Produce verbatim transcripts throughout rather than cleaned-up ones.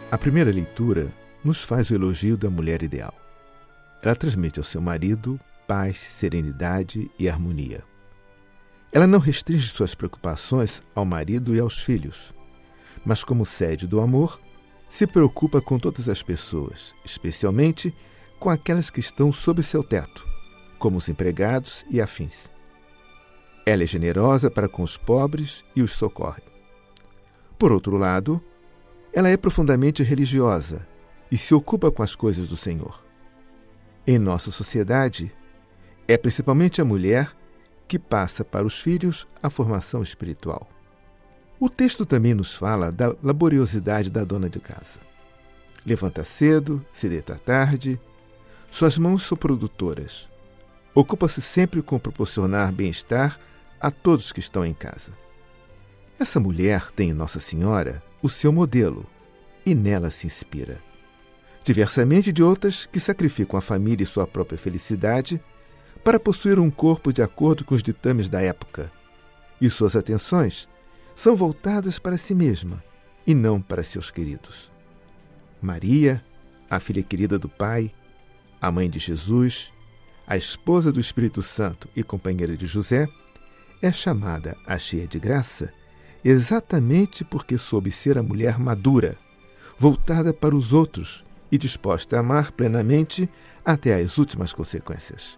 A primeira leitura nos faz o elogio da mulher ideal. Ela transmite ao seu marido paz, serenidade e harmonia. Ela não restringe suas preocupações ao marido e aos filhos, mas, como sede do amor, se preocupa com todas as pessoas, especialmente com aquelas que estão sob seu teto, como os empregados e afins. Ela é generosa para com os pobres e os socorre. Por outro lado, ela é profundamente religiosa e se ocupa com as coisas do Senhor. Em nossa sociedade, é principalmente a mulher que passa para os filhos a formação espiritual. O texto também nos fala da laboriosidade da dona de casa. Levanta cedo, se deita tarde, suas mãos são produtoras. Ocupa-se sempre com proporcionar bem-estar a todos que estão em casa. Essa mulher tem em Nossa Senhora o seu modelo e nela se inspira. Diversamente de outras que sacrificam a família e sua própria felicidade para possuir um corpo de acordo com os ditames da época, e suas atenções são voltadas para si mesma e não para seus queridos. Maria, a filha querida do Pai, a mãe de Jesus, a esposa do Espírito Santo e companheira de José, é chamada a cheia de graça exatamente porque soube ser a mulher madura, voltada para os outros e disposta a amar plenamente até as últimas consequências.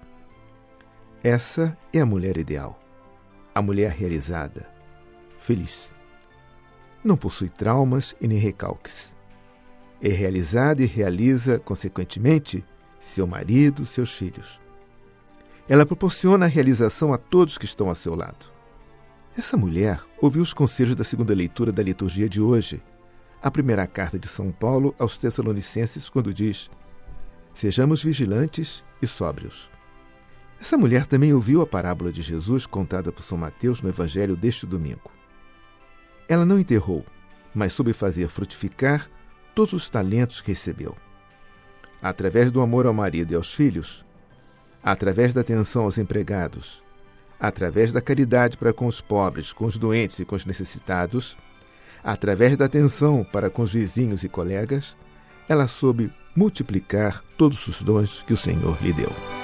Essa é a mulher ideal, a mulher realizada, feliz. Não possui traumas e nem recalques. É realizada e realiza, consequentemente, seu marido, seus filhos. Ela proporciona a realização a todos que estão a seu lado. Essa mulher ouviu os conselhos da segunda leitura da liturgia de hoje, a primeira carta de São Paulo aos Tessalonicenses, quando diz: sejamos vigilantes e sóbrios. Essa mulher também ouviu a parábola de Jesus contada por São Mateus no Evangelho deste domingo. Ela não enterrou, mas soube fazer frutificar todos os talentos que recebeu. Através do amor ao marido e aos filhos, através da atenção aos empregados, através da caridade para com os pobres, com os doentes e com os necessitados, através da atenção para com os vizinhos e colegas, ela soube multiplicar todos os dons que o Senhor lhe deu.